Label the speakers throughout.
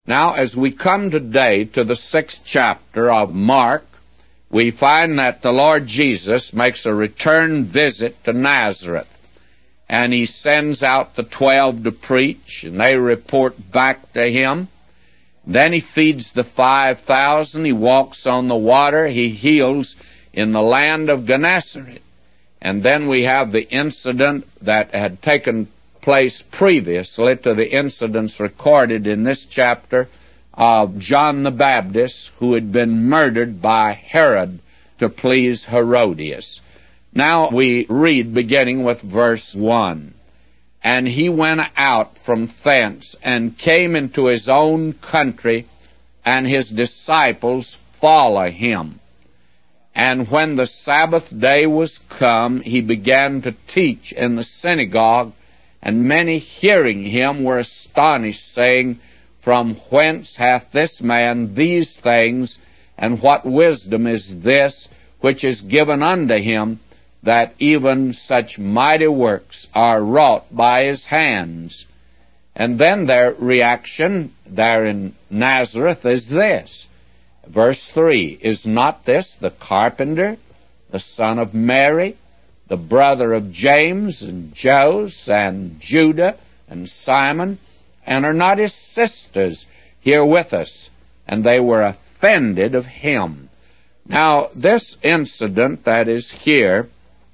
Speaker 1: Now, as we come today to the 6th chapter of Mark, we find that the Lord Jesus makes a return visit to Nazareth, and he sends out the 12 to preach, and they report back to him. Then he feeds the 5,000, he walks on the water, he heals in the land of Gennesaret. And then we have the incident that had taken place previously to the incidents recorded in this chapter of John the Baptist, who had been murdered by Herod to please Herodias. Now we read beginning with verse 1. And he went out from thence and came into his own country, and his disciples follow him. And when the Sabbath day was come, he began to teach in the synagogue, and many hearing him were astonished, saying, From whence hath this man these things, and what wisdom is this which is given unto him, that even such mighty works are wrought by his hands? And then their reaction there in Nazareth is this. Verse 3, Is not this the carpenter, the son of Mary, the brother of James and Joses and Judah and Simon? And are not his sisters here with us? And they were offended of him. Now, this incident that is here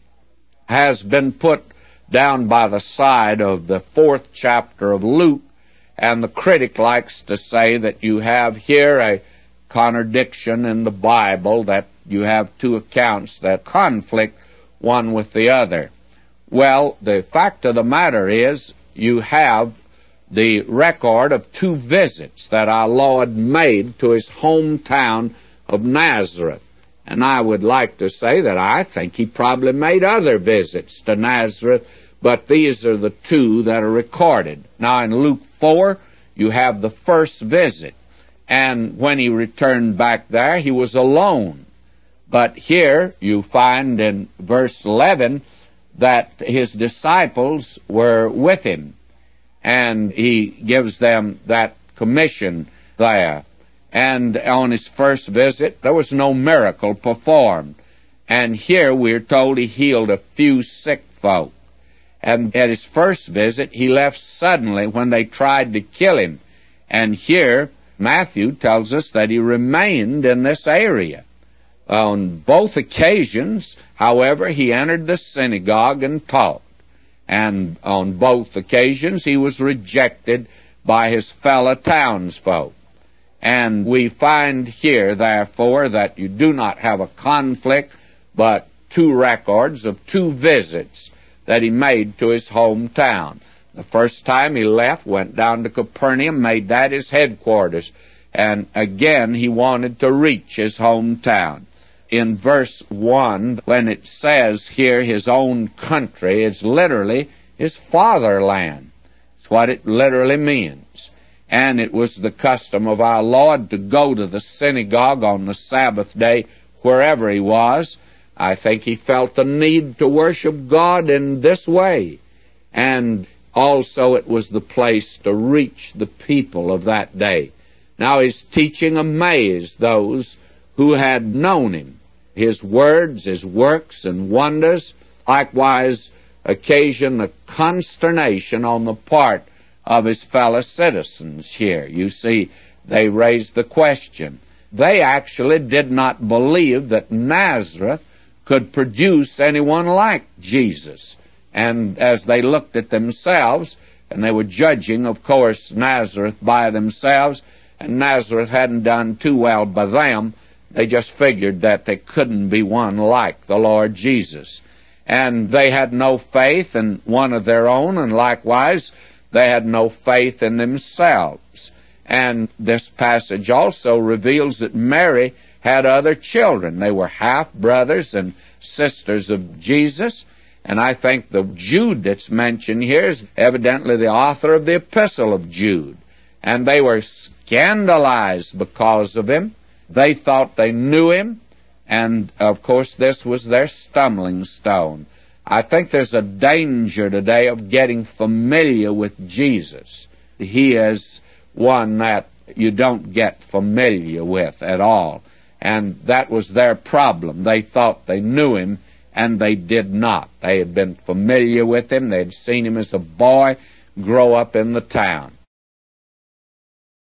Speaker 1: has been put down by the side of the 4th chapter of Luke, and the critic likes to say that you have here a contradiction in the Bible, that you have two accounts that conflict one with the other. Well, the fact of the matter is you have the record of 2 visits that our Lord made to his hometown of Nazareth. And I would like to say that I think he probably made other visits to Nazareth, but these are the 2 that are recorded. Now in Luke 4, you have the first visit, and when he returned back there, he was alone. But here you find in verse 11 that his disciples were with him, and he gives them that commission there. And on his first visit, there was no miracle performed. And here we're told he healed a few sick folk. And at his first visit, he left suddenly when they tried to kill him. And here, Matthew tells us that he remained in this area. On both occasions, however, he entered the synagogue and taught. And on both occasions, he was rejected by his fellow townsfolk. And we find here, therefore, that you do not have a conflict, but 2 records of 2 visits that he made to his hometown. The first time he left, went down to Capernaum, made that his headquarters, and again he wanted to reach his hometown. In verse 1, when it says here his own country, it's literally his fatherland. It's what it literally means. And it was the custom of our Lord to go to the synagogue on the Sabbath day wherever he was. I think he felt the need to worship God in this way. And also it was the place to reach the people of that day. Now his teaching amazed those who had known him. His words, his works and wonders likewise occasioned a consternation on the part of his fellow citizens here. You see, they raised the question. They actually did not believe that Nazareth could produce anyone like Jesus. And as they looked at themselves, and they were judging, of course, Nazareth by themselves, and Nazareth hadn't done too well by them, they just figured that there couldn't be one like the Lord Jesus. And they had no faith in one of their own, and likewise, they had no faith in themselves. And this passage also reveals that Mary had other children. They were half-brothers and sisters of Jesus. And I think the Jude that's mentioned here is evidently the author of the Epistle of Jude. And they were scandalized because of him. They thought they knew him. And, of course, this was their stumbling stone. I think there's a danger today of getting familiar with Jesus. He is one that you don't get familiar with at all. And that was their problem. They thought they knew him, and they did not. They had been familiar with him. They had seen him as a boy grow up in the town.